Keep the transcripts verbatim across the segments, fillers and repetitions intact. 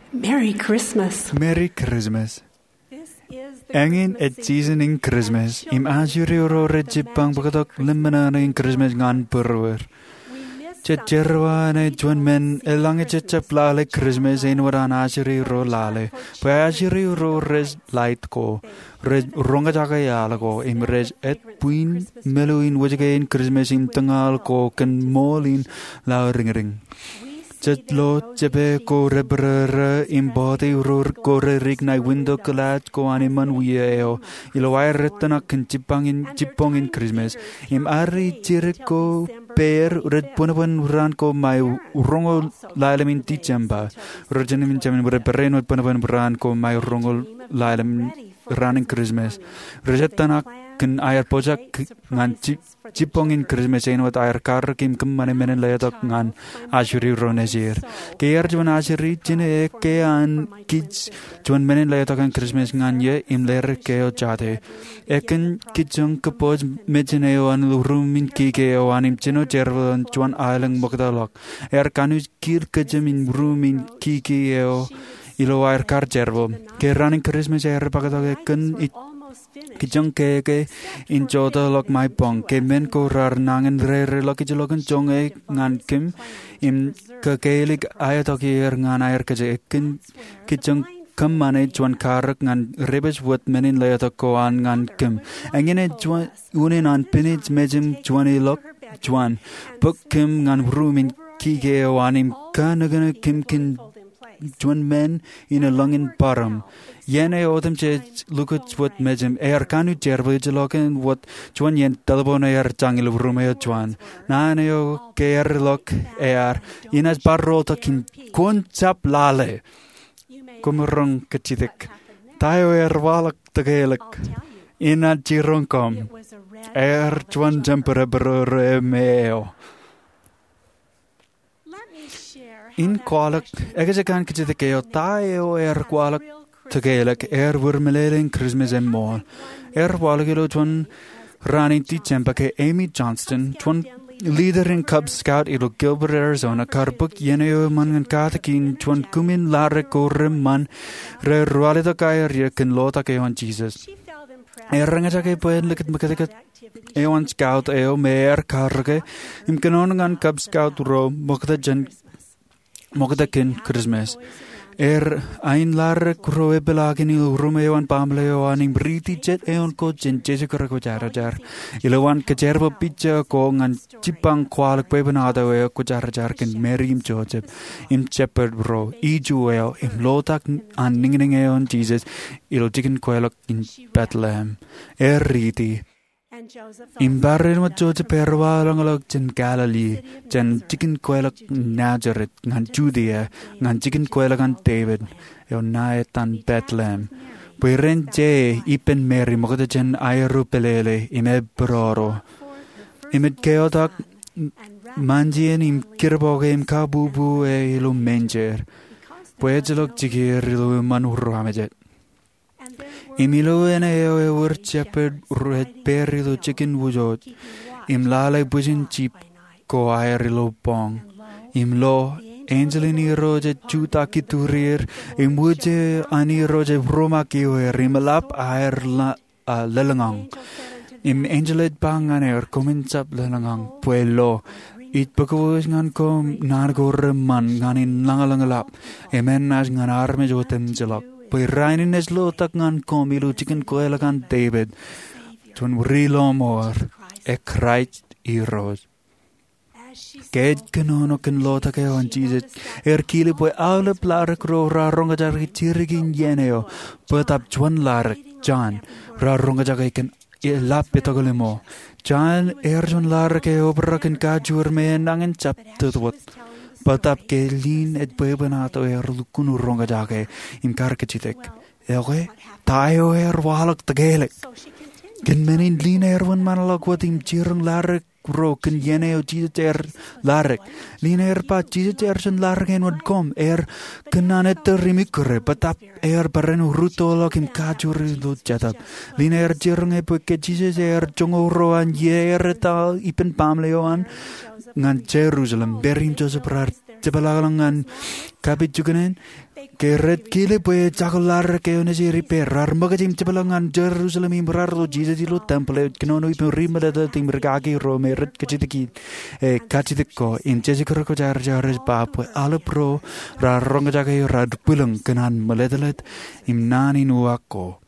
Merry Christmas. Merry Christmas. Angin et seasoning Christmas. Im azuri oro jipang bakatok limana in Christmas ngan perwer. Cetjerwa ne juan men elange cecep lale Christmas in waran azuri ro lale. Pa azuri ro res light ko. Res ronga jaga yala ko. Im res et puin melu in wajage in Christmas im tengal ko ken molin la ring ring. Chet lo chepe ko rebrere im body rur ko rig na window collage ko animan wieo ilo wire tana ken chipang in chipong in Christmas im ari chire ko per red punapan ran ko mai rongo lailamin tichamba rojanim chamin bure pereno punapan ran ko mai rongo lailam running Christmas rejetana ken air pojak ngan chip chipong in Christmas in wat air kar kim kem mane menen layatok ngan ashuri ronesir ke yer jwan ashuri chine ke an kids jwan menen layatok an Christmas ngan ye im ler ke o chate eken kichong kapoj mechene o an rumin ki ke o anim chino chervon jwan ailang mokdalok er kanu kir kejemin rumin ki ke o ilo air kar chervo ke running Christmas er pagatok eken it Kijong ke ke in jota lok mai pong ke men ko rar nangen re re lok kijolokan jong e ngan kim im ke ke lik ayatok yer ngan air ke je kin kijong kam mane juan karak ngan rebes wot menin layatok ko an ngan kim engene juan unen an pinich mejim juan e lok juan buk kim ngan rumin ki ke o anim kanagana kim kin juan men in a lungin param Yene odem che lukut wat mejem er kanu jerbo jloken wat juan yen talbona er jangil rumeo juan naneo ker lok er inas barro to kin kon chap lale kumrong kchidik tayo er walak tagelek ina jirong kom er juan jumper bro meo in kwalak egejekan kchidik yo tayo er kwalak Tagelek er wurmelelen Christmas en mall. Er walagelo twan running teachempa ke Amy Johnston, twan leader in Cub Scout ilo Gilbert, Arizona, karbuk yeneo mangan katakin twan kumin lare korem man re rualita kaya rieken lota ke on Jesus. Er ranga ke poen liket makatika eon Scout eo meer karge im kanongan Cub Scout ro mokda jen mokda kin Christmas. Er ein lar kroe belagin il rumeoan pamleo aning briti jet eon ko jen jese ko jara jar ilawan kejerbo picha ko ngan chipang kwal pebenado e ko jara jar ken merim joseph im shepherd bro i juel im lotak an ningning eon Jesus ilo chicken kwelok in Bethlehem er riti im barren wat Joseph perwa langalok jen Galilee jen chicken kwelok Nazareth ngan Judea ngan chicken kwelok an David yo naetan Bethlehem Puiren je ipen Mary mokota jen airu pelele ime broro imet keotak manjien im kirboge im kabubu e ilo manger puejelok jigir ilo manurro hamejet Imilo ene eo e ur shepherd red perilo chicken wujot. Im lale bujin chip ko aerilo pong. Im lo angelini roje chuta kiturir. Im wuje ani roje broma kiwe rimalap aer la lelangang. Im angelet pang aner kominsap lelangang puelo. It pagawis ngan ko nargor man nganin langalangalap. Emen nas ngan arme jotem jelak. Pwy rhain nes lo tak ngan komilu chicken koela gan David. Twn rilo mor e Christ i ros. Ged kanono kan lo tak eo an Jesus. Er kili pwy awle plarik ro ra ronga jargi tirigin yeneo. Pwetap chwan larik John ra ronga jargi kan lap pitagole mo. John er chwan larik eo brakin kajur me nangin chap tutwat. Patap ke lin et bebenato er lukunu ronga jage im karkachitek. Ewe tayo er walak tagelek. Gen menin lin er wan manalak wat im jirang larek ro ken yene o Jesus er larek. Lin er pa Jesus er chen larek en wad kom er kenanet rimikure patap er barenu rutolak im kajuri lut jatap. Lin er jirang e ke Jesus er jongo roan ye er ta ipen pamleoan ngan Jerusalem berim Joseph rar jabalangan kapit juganen keret kile pue cakular ke onesi riperar magajim jabalangan Jerusalem imbrarlo Jesus ilo temple kenono ipo rimada tim regagi rome ret kachitiki e kachitiko in jesikoro ko jar jares bap alle pro ra ronga jage ra pulang kenan maledalet imnani nuako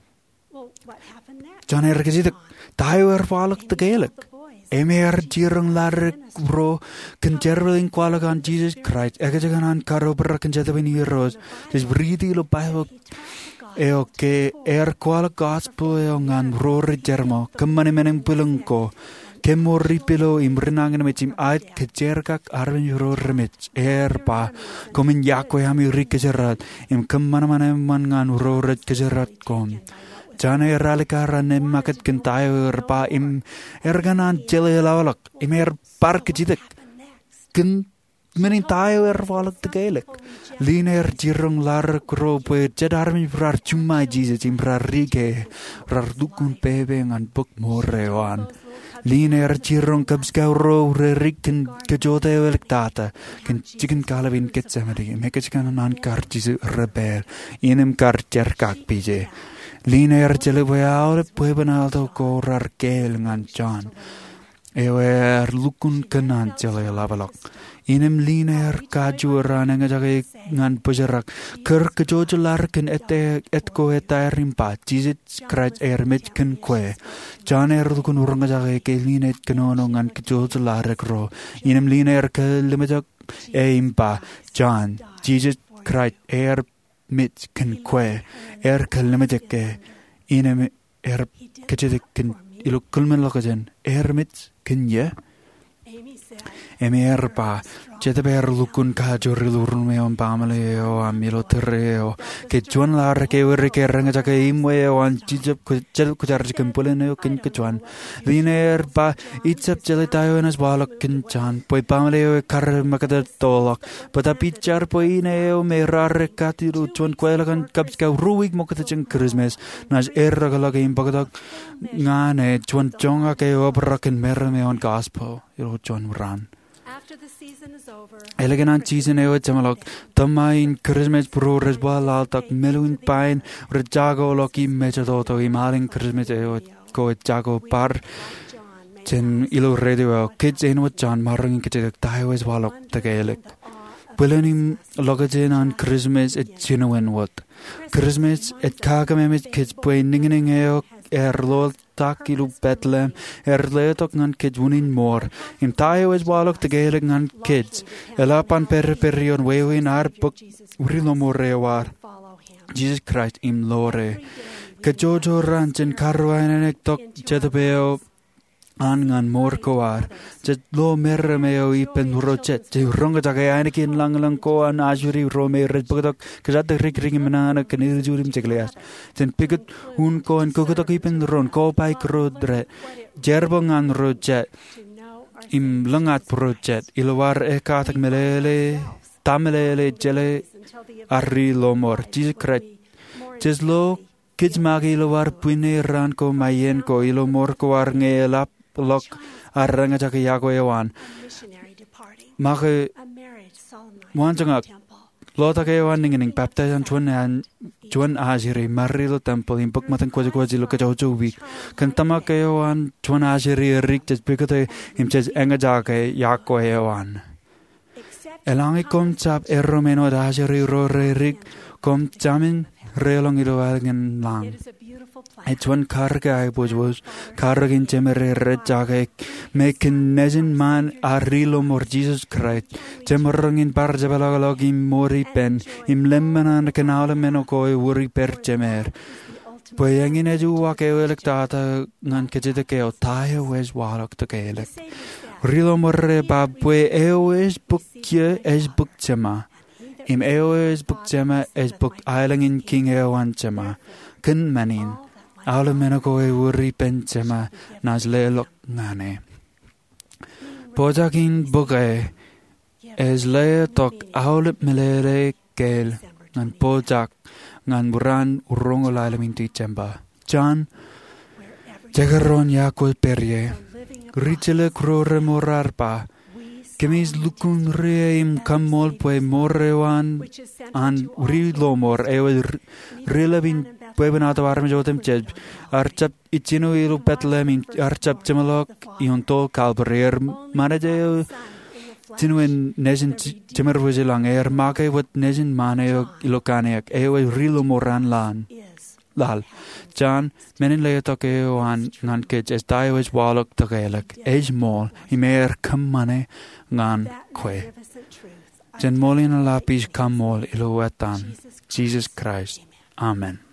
janer kachitik tayo er falak tegelek emer jirang lar bro kenjerling kwalagan Jesus Christ ekajaganan karo berakan jatawin heroes des bridi lo Bible eo ke er kwalak gospel eo ngan ro rejermo kemane meneng pulengko kemori pilo imrenangan mechim ait kejerkak arwen ro remech er pa komin yako yami rikejerat im kemana mana man ngan ro rejerat kom Jana eralika nem maket kentayo erpa im erganan jele lawalak im er par kejitek ken menin tayo erwalak tegelek liner jirong lar kro pe jadar mi brar cuma Jesus im brar rige rar dukun pebe ngan buk morewan liner jirong kabska ro reriken kejote welek tata ken chicken kalawin ketsamari mekachkan nan kar Jesus rebel inem kar jerkak pije Liner jele boyaure puebanaldo ko rarkel ngan John. Ewer lukun kenan jele labalok. Inem liner kaju rana ngajake ngan pujerak. Ker kejojo larken ete etko eta rimpa. Jesus Christ ermit ken kwe. John er lukun urang ngajake ke linet kenono ngan kejojo larek ro. Inem liner ke limajak e impa. John, Jesus Christ er mit ken kwe er kalmajekke inem er kajedik ken ilo kulmen lokajen er mit ken ye emi er pa jete ber lukun ka jorilurun me on pamale o amilo terreo ke juan lar ke wer ke ranga jake imwe on jijep ku jel ku jar ken polen o ken ke juan liner pa itsep jele tayo nas balak ken chan poi pamale o kar makada tolak pata pichar poi ne o me rar kati ru juan kwela kan kapska ruwig mokata chen Christmas nas er ragala ke impadak ngane juan jonga ke o braken mer me on gospel iro juan ran Eleganan season eo jamalok tamain Christmas pro resbal altak meluin pain rejago loki mechadoto imaling Christmas eo ko jago par chen ilo radio kids en wat jan marring kitek tayo es walok tagelek Bulenim logajen on Christmas et genuine wat Christmas et kagamemet kids pui ningning eo er lol tak ilu Bethlehem er leetok ngan kids wunin more im tayo es walok tagelek ngan kids elapan per perion wewin ar buk urilo more war Jesus Christ im lore kajojo ranchen karwain tok jetapeo an ngan mor koar jet lo mer meo ipen rochet je ronga jage ane kin lang lang ko an ajuri rome red bugdok kjat rik ring menana kenil jurim chegleas ten pigut un ko en kogotok ipen ron ko pai krodre jerbongan rojet im langat projet ilwar ekatak melele tamelele jele arri lomor jiskret jeslo kijmagi ilwar puine ran ko mayen ko ilomor ko ar ngelap lok arranga jake yago ewan mage wanjanga lota ke wan ning baptizan chun an chun ajiri marilo temple impok matan ko ko jilo ka jojo wi kan tama ke wan chun ajiri rik jes bikote imches enga jake yago ewan elangi kom chap erromeno ajiri ro rik kom chamin relong ilo algen lang et one karga was was kargin temere rejage mekin nezin man arilo mor Jesus Christ temorangin parjabalagin mori pen im lemmanan kanala menoko wuri per temer poyangin eju wake elektata ngan kejete ke otayo wes walok to kelek rilo morre babwe eos bukje es bukchema im eos bukchema es buk ailangin king ewan chema kun manin Alle menoko e wuri penchema nas lelok ngane. Pojakin boge es le tok aulip melere kel ngan pojak ngan buran urongo lalaminti chemba. John jagaron yakul perye richele krore morarpa Kemis lukun reim kamol pue morrewan an rilomor ewe rilabin puebenata warm jotem cheb archap ichinu ilu Bethlehem archap chemalok ionto kalberer manaje tinwen nejen chemerwejelang er make wat nejen mane ilokaniak ewe rilomoran lan lal Jan menen leotoke wan ngan kech es daiwes walok togelak ej mol imer kammane ngan kwe Jen molin lapis kamol iluetan Jesus Christ Amen